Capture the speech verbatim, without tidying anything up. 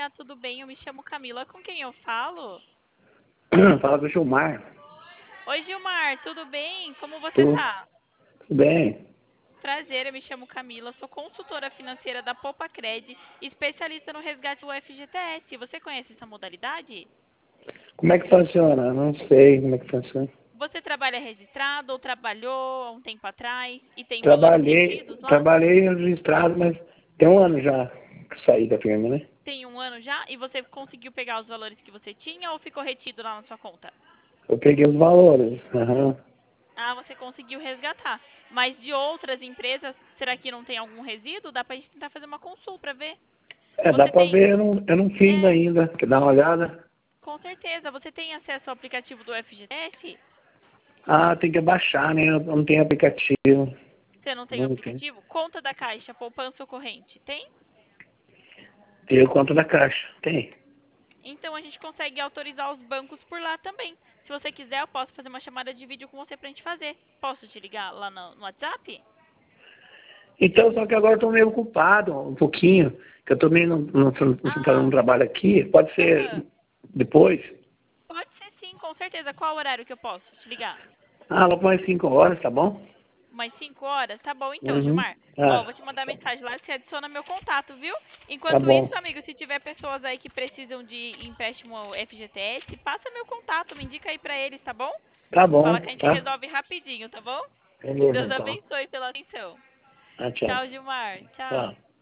dia, tudo bem? Eu me chamo Camila, com quem eu falo? Fala com o Gilmar. Oi, Gilmar, tudo bem? Como você Tudo, tá? tudo bem? Prazer, eu me chamo Camila, sou consultora financeira da Popacred, especialista no resgate do F G T S. Você conhece essa modalidade? Como é que funciona? Não sei como é que funciona. Você trabalha registrado ou trabalhou há um tempo atrás e tem valores Trabalhei, retidos lá? trabalhei registrado, mas tem um ano já que saí da firma, né? Tem um ano já? E você conseguiu pegar os valores que você tinha ou ficou retido lá na sua conta? Eu peguei os valores. Aham. Ah, você conseguiu resgatar. Mas de outras empresas, será que não tem algum resíduo? Dá pra gente tentar fazer uma consulta pra ver. É, dá Você pra tem. ver, eu não, eu não fiz É, ainda. Quer dar uma olhada? com certeza. Você tem acesso ao aplicativo do F G T S? Ah, tem que baixar, né? Eu não tenho aplicativo. Você não tem o Não tem. aplicativo? Conta da Caixa, poupança ou corrente. Tem? Tenho conta da Caixa. Tem. Então a gente consegue autorizar os bancos por lá também. Se você quiser, eu posso fazer uma chamada de vídeo com você pra gente fazer. Posso te ligar lá no, no WhatsApp? Então, só que agora eu tô meio ocupado, um pouquinho. Que eu tô meio não, não, não fazendo Ah, um trabalho aqui. Pode aham. ser depois? Pode ser sim, com certeza. Qual horário que eu posso te ligar? Ah, lá para umas cinco horas, tá bom? Umas cinco horas? Tá bom então, Uhum. Gilmar. Ó, Ah, vou te mandar mensagem lá, você adiciona meu contato, viu? tá Enquanto bom. isso, amigo, se tiver pessoas aí que precisam de empréstimo F G T S, passa meu contato, me indica aí pra eles, tá bom? Tá Fala bom, que a gente tá? resolve rapidinho, tá bom? Beleza, Deus então. abençoe pela atenção. Ah, tchau. Tchau, Gilmar. Tchau. Tchau.